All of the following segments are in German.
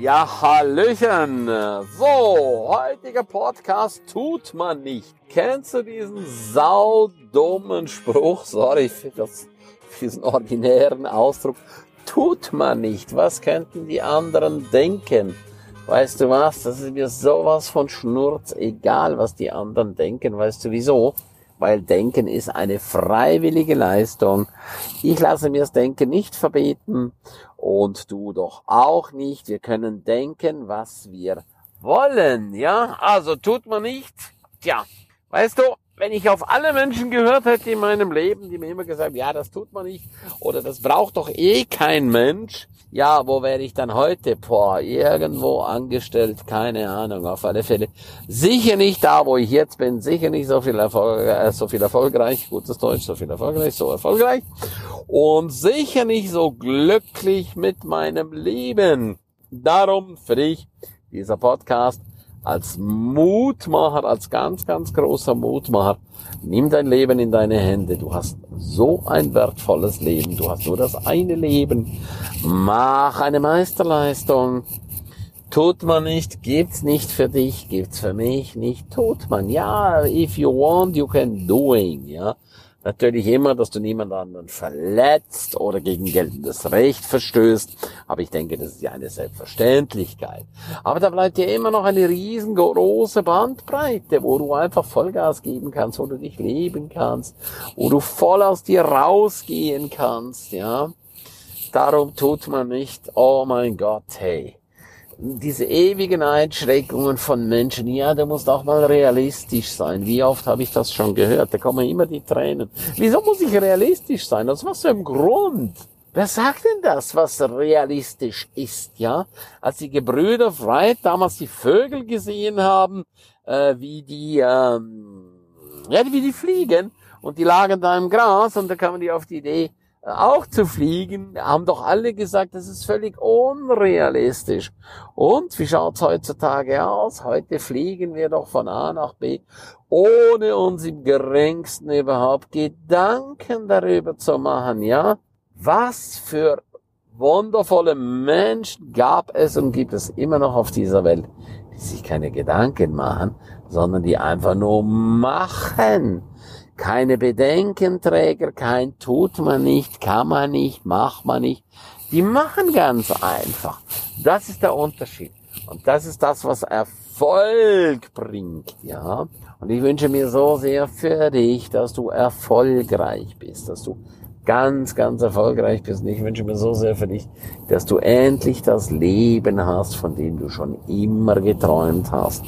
Ja, hallöchen. So, heutiger Podcast tut man nicht. Kennst du diesen saudummen Spruch? Sorry für diesen ordinären Ausdruck. Tut man nicht. Was könnten die anderen denken? Weißt du was? Das ist mir sowas von Schnurz, egal was die anderen denken. Weißt du wieso? Weil Denken ist eine freiwillige Leistung. Ich lasse mir das Denken nicht verbieten und du doch auch nicht. Wir können denken, was wir wollen, ja? Also tut man nicht. Tja, weißt du, wenn ich auf alle Menschen gehört hätte in meinem Leben, die mir immer gesagt haben, ja, das tut man nicht oder das braucht doch eh kein Mensch, ja, wo wäre ich dann heute? Irgendwo angestellt, keine Ahnung, auf alle Fälle. Sicher nicht da, wo ich jetzt bin, sicher nicht so viel erfolgreich, gutes Deutsch, so erfolgreich und sicher nicht so glücklich mit meinem Leben. Darum für dich dieser Podcast als Mutmacher, als ganz, ganz großer Mutmacher. Nimm dein Leben in deine Hände. Du hast so ein wertvolles Leben. Du hast nur das eine Leben. Mach eine Meisterleistung. Tut man nicht, gibt's nicht für dich, gibt's für mich nicht. Tut man. Ja, if you want, you can doing, ja. Natürlich immer, dass du niemand anderen verletzt oder gegen geltendes Recht verstößt. Aber ich denke, das ist ja eine Selbstverständlichkeit. Aber da bleibt ja immer noch eine riesengroße Bandbreite, wo du einfach Vollgas geben kannst, wo du dich leben kannst, wo du voll aus dir rausgehen kannst, ja. Darum tut man nicht, oh mein Gott, hey. Diese ewigen Einschränkungen von Menschen, ja, du musst auch mal realistisch sein. Wie oft habe ich das schon gehört? Da kommen immer die Tränen. Wieso muss ich realistisch sein? Aus was für einem Grund? Wer sagt denn das, was realistisch ist, ja? Als die Gebrüder Wright damals die Vögel gesehen haben, wie die fliegen, und die lagen da im Gras, und da kamen die auf die Idee, auch zu fliegen, haben doch alle gesagt, das ist völlig unrealistisch. Und wie schaut's heutzutage aus? Heute fliegen wir doch von A nach B, ohne uns im geringsten überhaupt Gedanken darüber zu machen, ja? Was für wundervolle Menschen gab es und gibt es immer noch auf dieser Welt, die sich keine Gedanken machen, sondern die einfach nur machen. Keine Bedenkenträger, kein tut man nicht, kann man nicht, macht man nicht. Die machen ganz einfach. Das ist der Unterschied. Und das ist das, was Erfolg bringt, ja. Und ich wünsche mir so sehr für dich, dass du erfolgreich bist, dass du ganz, ganz erfolgreich bist. Und ich wünsche mir so sehr für dich, dass du endlich das Leben hast, von dem du schon immer geträumt hast.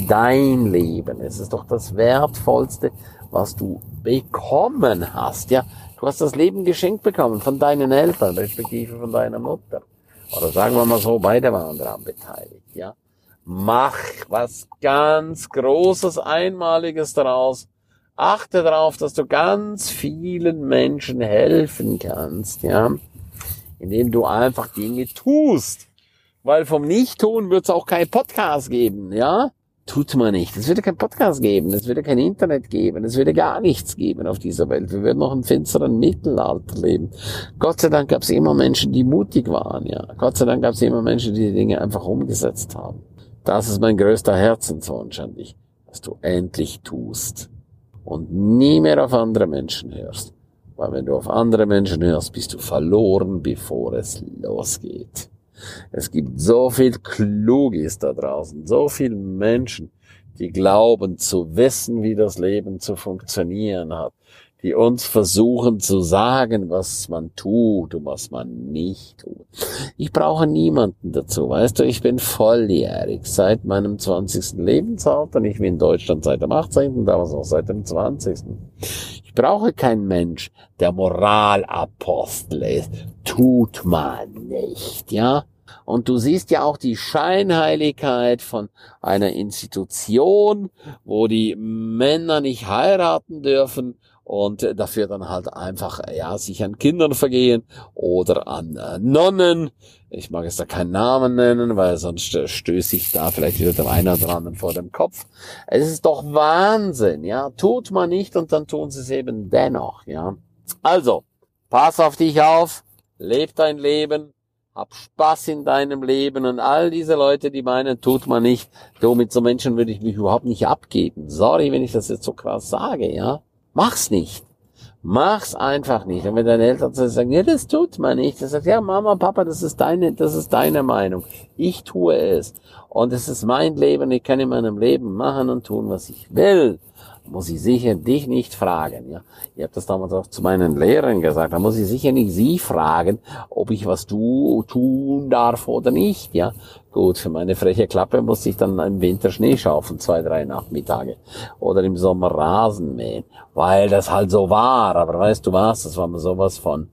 Dein Leben. Es ist doch das Wertvollste, was du bekommen hast, ja. Du hast das Leben geschenkt bekommen von deinen Eltern, respektive von deiner Mutter. Oder sagen wir mal so, beide waren daran beteiligt, ja. Mach was ganz Großes, Einmaliges daraus. Achte darauf, dass du ganz vielen Menschen helfen kannst, ja. Indem du einfach Dinge tust. Weil vom Nichttun wird es auch keinen Podcast geben, ja. Tut man nicht. Es würde keinen Podcast geben, es würde kein Internet geben, es würde gar nichts geben auf dieser Welt. Wir würden noch im finsteren Mittelalter leben. Gott sei Dank gab es immer Menschen, die mutig waren, ja. Gott sei Dank gab es immer Menschen, die Dinge einfach umgesetzt haben. Das ist mein größter Herzenswunsch an dich, dass du endlich tust und nie mehr auf andere Menschen hörst. Weil wenn du auf andere Menschen hörst, bist du verloren, bevor es losgeht. Es gibt so viel Klugis da draußen, so viele Menschen, die glauben zu wissen, wie das Leben zu funktionieren hat, die uns versuchen zu sagen, was man tut und was man nicht tut. Ich brauche niemanden dazu, weißt du, ich bin volljährig seit meinem 20. Lebensalter, ich bin in Deutschland seit dem 18., damals auch seit dem 20. Ich brauche keinen Mensch, der Moralapostel ist. Tut man nicht, ja? Und du siehst ja auch die Scheinheiligkeit von einer Institution, wo die Männer nicht heiraten dürfen und dafür dann halt einfach, ja, sich an Kindern vergehen oder an Nonnen. Ich mag jetzt da keinen Namen nennen, weil sonst stöße ich da vielleicht wieder dem einen oder anderen vor dem Kopf. Es ist doch Wahnsinn, ja. Tut man nicht und dann tun sie es eben dennoch, ja. Also, pass auf dich auf, leb dein Leben, hab Spaß in deinem Leben und all diese Leute, die meinen, tut man nicht. Du, mit so Menschen würde ich mich überhaupt nicht abgeben. Sorry, wenn ich das jetzt so krass sage, ja. Mach's nicht. Mach's einfach nicht. Und wenn deine Eltern sagen, ja, das tut man nicht, dann sagt, ja, Mama, Papa, das ist deine Meinung. Ich tue es. Und es ist mein Leben, ich kann in meinem Leben machen und tun, was ich will. Muss ich sicher dich nicht fragen, ja. Ich habe das damals auch zu meinen Lehrern gesagt, da muss ich sicher nicht sie fragen, ob ich was tun darf oder nicht, ja. Gut, für meine freche Klappe muss ich dann im Winter Schnee schaufeln, 2, 3 Nachmittage. Oder im Sommer Rasen mähen, weil das halt so war. Aber weißt du was, das war mir sowas von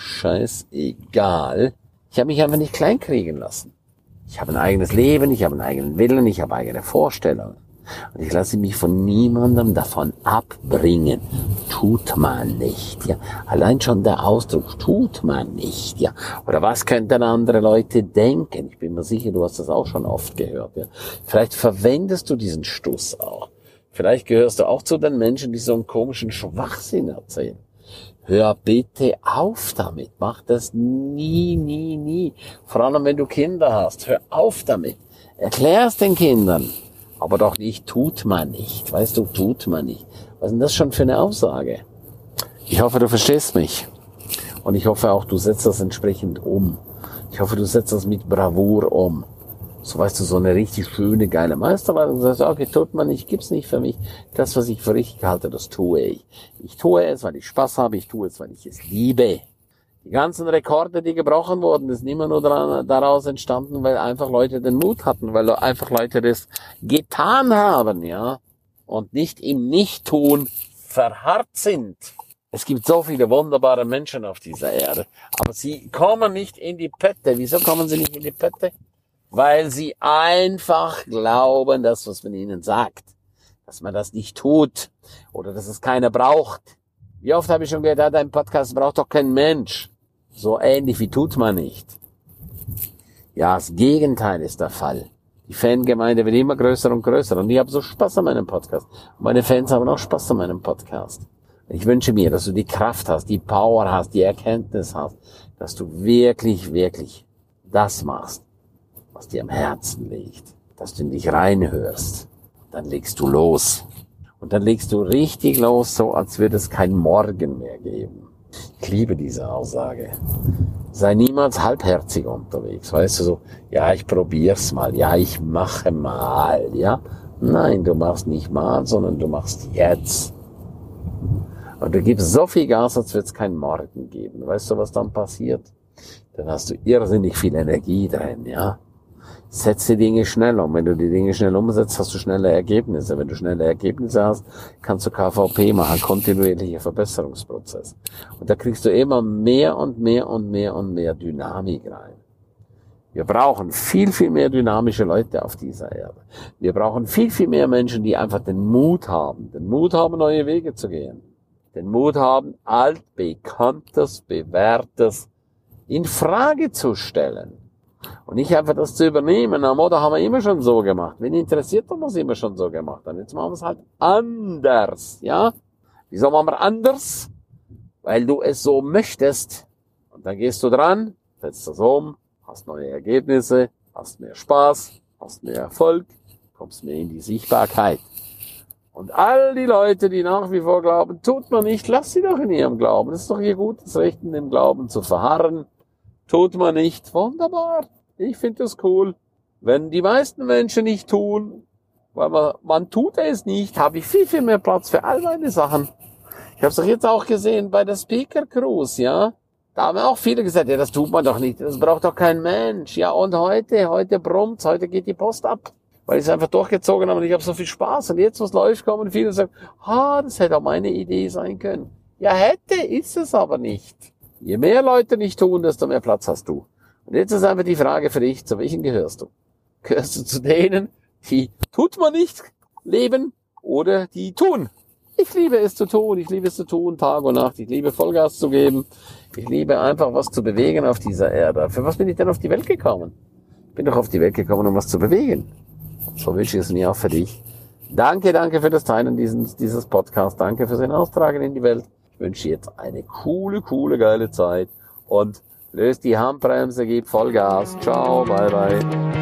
scheißegal. Ich habe mich einfach nicht kleinkriegen lassen. Ich habe ein eigenes Leben, ich habe einen eigenen Willen, ich habe eigene Vorstellungen. Und ich lasse mich von niemandem davon abbringen. Tut man nicht, ja. Allein schon der Ausdruck, tut man nicht, ja. Oder was könnten andere Leute denken? Ich bin mir sicher, du hast das auch schon oft gehört, ja. Vielleicht verwendest du diesen Stuss auch. Vielleicht gehörst du auch zu den Menschen, die so einen komischen Schwachsinn erzählen. Hör bitte auf damit. Mach das nie, nie, nie. Vor allem, wenn du Kinder hast. Hör auf damit. Erklär's den Kindern. Aber doch nicht, tut man nicht. Weißt du, tut man nicht. Was ist denn das schon für eine Aussage? Ich hoffe, du verstehst mich. Und ich hoffe auch, du setzt das entsprechend um. Ich hoffe, du setzt das mit Bravour um. So, weißt du, so eine richtig schöne, geile Meisterleistung. Du sagst, okay, tut man nicht, gibt's nicht für mich. Das, was ich für richtig halte, das tue ich. Ich tue es, weil ich Spaß habe. Ich tue es, weil ich es liebe. Die ganzen Rekorde, die gebrochen wurden, ist immer nur daraus entstanden, weil einfach Leute den Mut hatten, weil einfach Leute das getan haben, ja, und nicht im Nichttun verharrt sind. Es gibt so viele wunderbare Menschen auf dieser Erde, aber sie kommen nicht in die Pötte. Wieso kommen sie nicht in die Pötte? Weil sie einfach glauben, das, was man ihnen sagt, dass man das nicht tut oder dass es keiner braucht. Wie oft habe ich schon gehört, dein Podcast braucht doch kein Mensch. So ähnlich wie tut man nicht. Ja, das Gegenteil ist der Fall. Die Fangemeinde wird immer größer und größer und ich habe so Spaß an meinem Podcast. Und meine Fans haben auch Spaß an meinem Podcast. Ich wünsche mir, dass du die Kraft hast, die Power hast, die Erkenntnis hast, dass du wirklich, wirklich das machst, was dir am Herzen liegt. Dass du in dich reinhörst. Dann legst du los. Und dann legst du richtig los, so als würde es kein Morgen mehr geben. Ich liebe diese Aussage. Sei niemals halbherzig unterwegs. Weißt du, so, ja, ich probier's mal. Ja, ich mache mal. Ja, nein, du machst nicht mal, sondern du machst jetzt. Und du gibst so viel Gas, als wird es kein Morgen geben. Weißt du, was dann passiert? Dann hast du irrsinnig viel Energie drin, ja. Setz die Dinge schnell um. Wenn du die Dinge schnell umsetzt, hast du schnelle Ergebnisse. Wenn du schnelle Ergebnisse hast, kannst du KVP machen, kontinuierlicher Verbesserungsprozess. Und da kriegst du immer mehr und mehr und mehr und mehr Dynamik rein. Wir brauchen viel, viel mehr dynamische Leute auf dieser Erde. Wir brauchen viel, viel mehr Menschen, die einfach den Mut haben, neue Wege zu gehen. Den Mut haben, altbekanntes, bewährtes in Frage zu stellen. Und nicht einfach das zu übernehmen, na, da haben wir immer schon so gemacht. Wen interessiert, haben wir es immer schon so gemacht. Dann jetzt machen wir es halt anders, ja? Wieso machen wir anders? Weil du es so möchtest. Und dann gehst du dran, setzt das um, hast neue Ergebnisse, hast mehr Spaß, hast mehr Erfolg, kommst mehr in die Sichtbarkeit. Und all die Leute, die nach wie vor glauben, tut man nicht, lass sie doch in ihrem Glauben. Das ist doch ihr gutes Recht, in dem Glauben zu verharren. Tut man nicht, wunderbar. Ich finde das cool. Wenn die meisten Menschen nicht tun, weil man tut es nicht, habe ich viel, viel mehr Platz für all meine Sachen. Ich habe es doch jetzt auch gesehen bei der Speaker Cruise, ja. Da haben auch viele gesagt, ja, das tut man doch nicht, das braucht doch kein Mensch. Ja, und heute brummt's, heute geht die Post ab. Weil ich es einfach durchgezogen habe und ich habe so viel Spaß. Und jetzt, was läuft, kommen viele und sagen, das hätte auch meine Idee sein können. Ja, ist es aber nicht. Je mehr Leute nicht tun, desto mehr Platz hast du. Und jetzt ist einfach die Frage für dich, zu welchen gehörst du? Gehörst du zu denen, die tut man nicht leben oder die tun? Ich liebe es zu tun, Tag und Nacht. Ich liebe Vollgas zu geben. Ich liebe einfach was zu bewegen auf dieser Erde. Für was bin ich denn auf die Welt gekommen? Ich bin doch auf die Welt gekommen, um was zu bewegen. So wünsche ich es mir auch für dich. Danke für das Teilen dieses Podcasts. Danke fürs Hinaustragen in die Welt. Ich wünsche jetzt eine coole, geile Zeit und löst die Handbremse, gib Vollgas. Ciao, bye bye.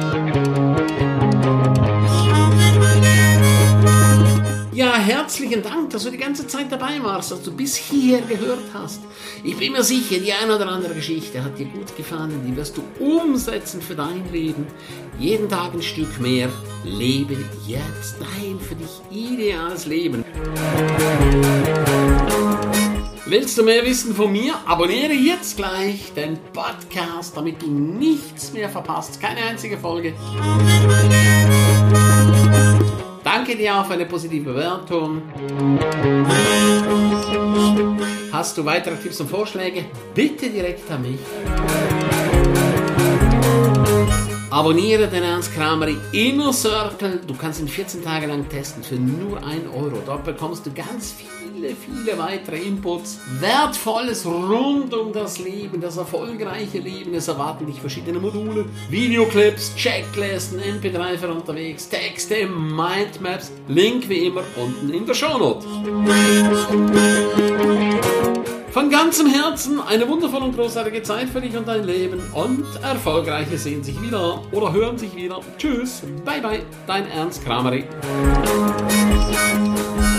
Ja, herzlichen Dank, dass du die ganze Zeit dabei warst, dass du bis hierher gehört hast. Ich bin mir sicher, die eine oder andere Geschichte hat dir gut gefallen, die wirst du umsetzen für dein Leben. Jeden Tag ein Stück mehr. Lebe jetzt dein für dich ideales Leben. Willst du mehr wissen von mir? Abonniere jetzt gleich den Podcast, damit du nichts mehr verpasst. Keine einzige Folge. Danke dir auch für eine positive Bewertung. Hast du weitere Tipps und Vorschläge? Bitte direkt an mich. Abonniere den Ernst Krameri Inner Circle. Du kannst ihn 14 Tage lang testen für nur 1 Euro. Dort bekommst du ganz viele weitere Inputs. Wertvolles rund um das Leben, das erfolgreiche Leben. Es erwarten dich verschiedene Module, Videoclips, Checklisten, MP3 für unterwegs, Texte, Mindmaps. Link wie immer unten in der Shownote. Von ganzem Herzen eine wundervolle und großartige Zeit für dich und dein Leben und Erfolgreiche sehen sich wieder oder hören sich wieder. Tschüss, bye bye, dein Ernst Krameri.